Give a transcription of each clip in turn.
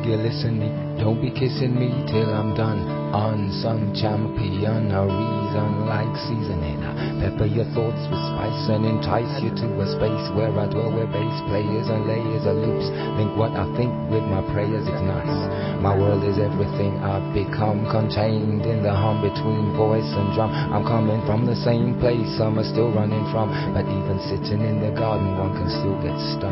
you listen me? Don't be kissing me till I'm done. Unsung champion, a reason like seasoning. Pepper your thoughts with spice and entice you to a space where I dwell, where bass players and layers of loops. Think what I think with my prayers, it's nice. My world is everything I've become, contained in the hum between voice and drum. I'm coming from the same place some are still running from, but even sitting in the garden one can still get stung.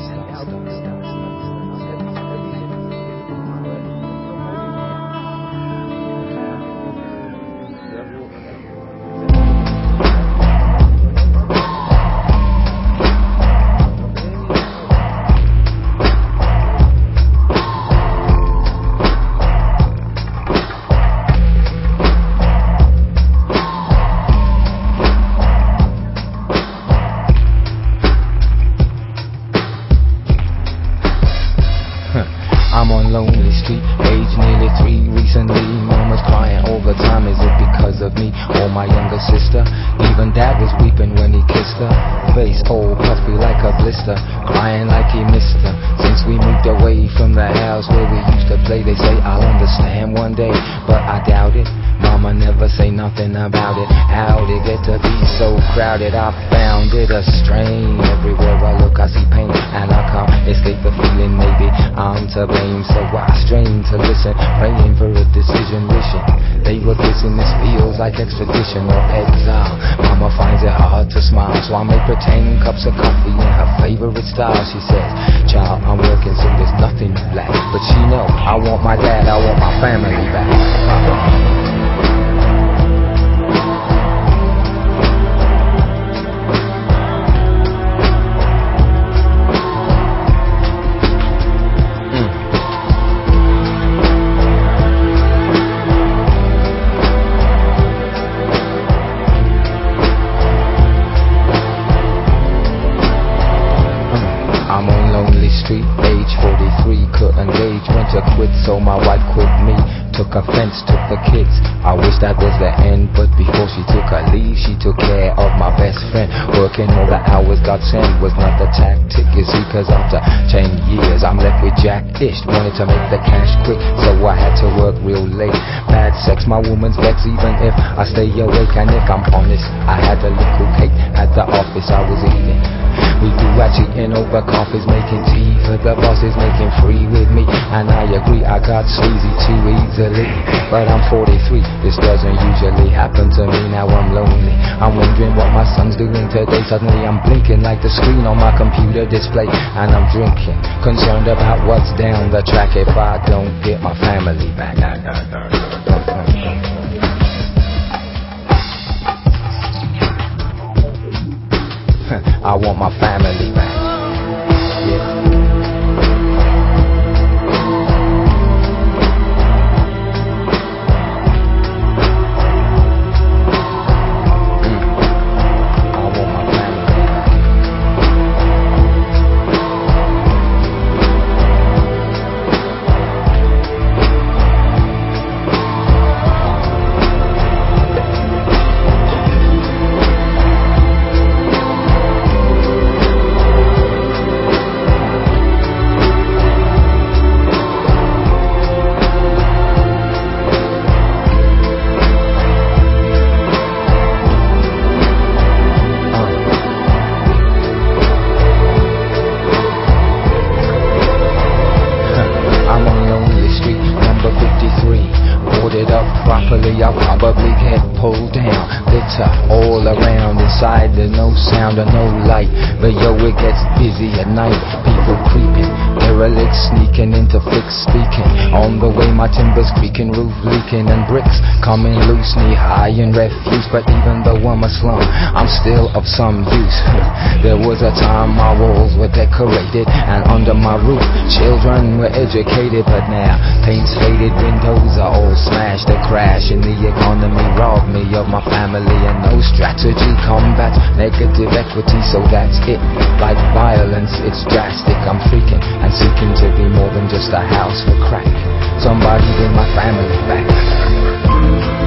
I'm on lonely street, age nearly 3 recently. Mama's crying all the time, is it because of me or my younger sister? Even dad was weeping when he kissed her. Face all puffy like a blister, crying like he missed her. Since we moved away from the house where we used to play, they say I'll understand one day, but I doubt it. Mama never say nothing about it. How'd it get to be so crowded? I found it a strain. Everywhere I look I see pain, and I can't escape the feeling maybe I'm to blame. So I strain to listen, praying for a decision, wishing they were kissing. This feels like extradition or exile. Mama finds it hard to smile, so I make pretend cups of coffee in her favorite style. She says, child, I'm working so there's nothing black, but she know I want my dad, I want my family back. I'm on lonely street, age 43, couldn't gauge when to quit, so my wife quit me. Took offense, took the kids. I wish that was the end, but before she took her leave, she took care of my best friend. Working all the hours God sent was not the tactic, you see, cause after 10 years I'm left with Jack-ish. Wanted to make the cash quick, so I had to work real late. Bad sex, my woman's vex, even if I stay awake. And if I'm honest, I had a little cake at the office I was eating. We do cheating over coffees, making tea for the bosses, making free with me. And I agree, I got sleazy too easily, but I'm 43, this doesn't usually happen to me. Now I'm lonely, I'm wondering what my son's doing today. Suddenly I'm blinking like the screen on my computer display, and I'm drinking, concerned about what's down the track if I don't get my family back. I want my family back. Yeah. Boarded up properly, I'll probably get pulled down. Litter all around, inside there's no sound or no light, but yo, it gets busy at night. People creeping, derelicts sneaking into fixed speaking. On the way my timbers creaking, roof leaking, and bricks coming loose, knee high in refuse. But even though I'm a slum, I'm still of some use. There was a time my walls were decorated, and under my roof children were educated. But now paint's faded, windows are all smashed. A crash in the economy robbed me of my family, and no strategy combats negative equity. So that's it, like violence, it's drastic. I'm freaking and seeking to be more than just a house for crack. Somebody bring my family back.